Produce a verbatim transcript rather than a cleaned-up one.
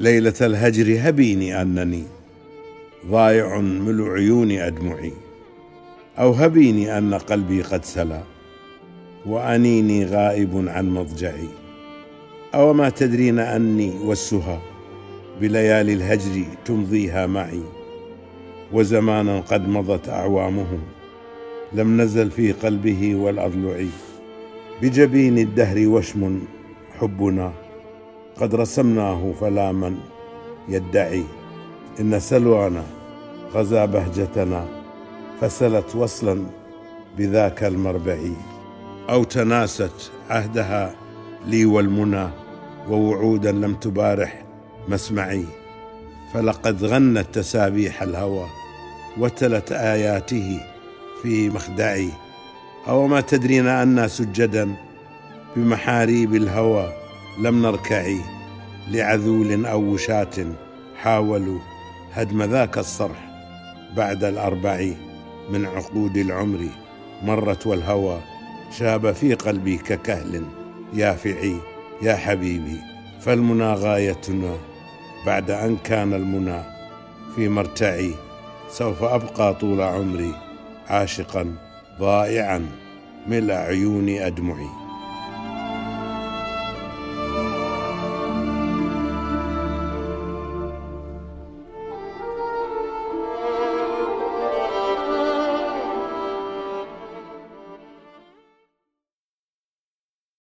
ليلة الهجر هبيني أنني ضايع ملء عيوني أدمعي، أو هبيني أن قلبي قد سلا وأنيني غائب عن مضجعي. أو ما تدرين أني والسهى بليالي الهجر تمضيها معي، وزمانا قد مضت أعوامه لم نزل في قلبه والأضلع. بجبين الدهر وشم حبنا قد رسمناه فلا من يدعي، إن سلوانا غزا بهجتنا فسلت وصلا بذاك المربع. أو تناست عهدها لي والمنى ووعودا لم تبارح مسمعي، فلقد غنت تسابيح الهوى وتلت آياته في مخدعي. أو ما تدرين أنا سجدا بمحاريب الهوى لم نركعي، لعذول أو وشاة حاولوا هدم ذاك الصرح بعد الأربع. من عقود العمر مرت والهوى شاب في قلبي ككهل يافعي. يا حبيبي فالمنى غايتنا بعد أن كان المنى في مرتعي، سوف أبقى طول عمري عاشقا ضائعا ملء عيوني أدمعي.